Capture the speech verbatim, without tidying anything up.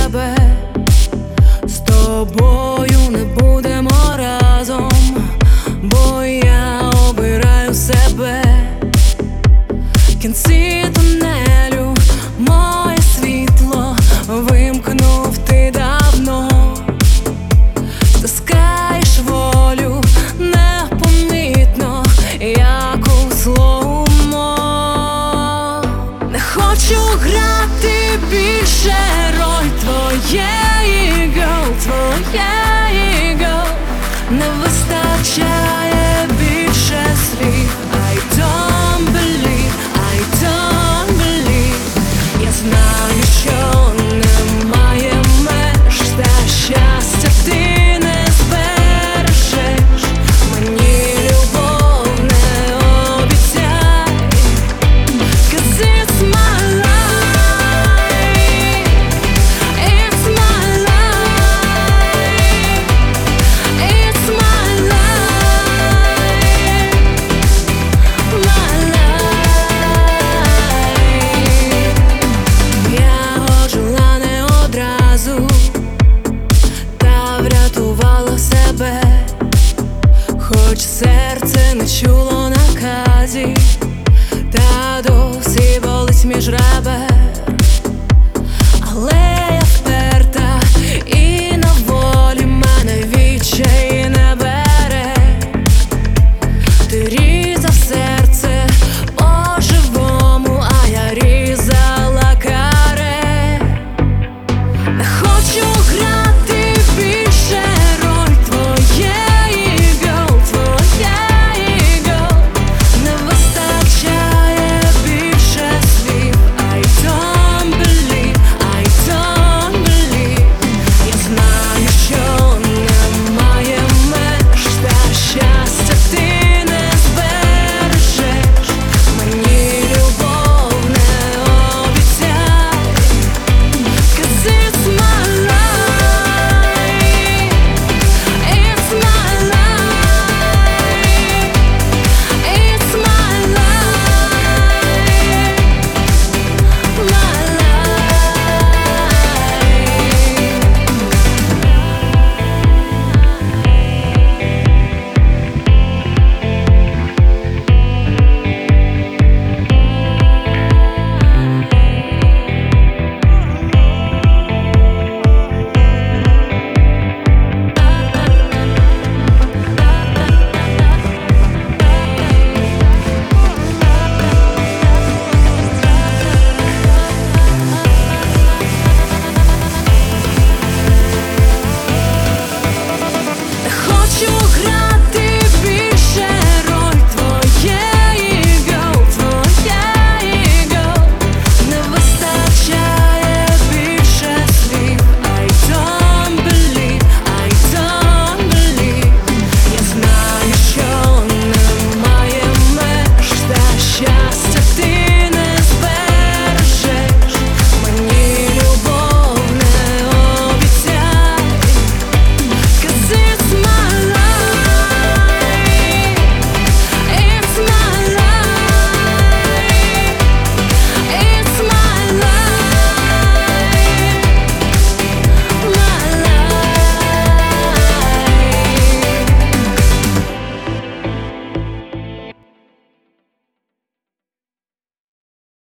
себе, з тобою не будемо разом, бо я обираю себе. Кінці тунелю, моє світло вимкнув ти давно. Стискаєш волю непомітно, як у слоумо. Не хочу грати більше роль твоєї гол, твоєї гол. Не вистачає більше слів. I don't believe, I don't believe. Я знаю, що немає меж, та щастя ти не збережеш. Мені любов не обіцяй, 'cause it's my life, it's my life, it's my life, my life. Я ожила не одразу, та врятувала себе, хоч серце не чуло наказів, та досі болить між ребер.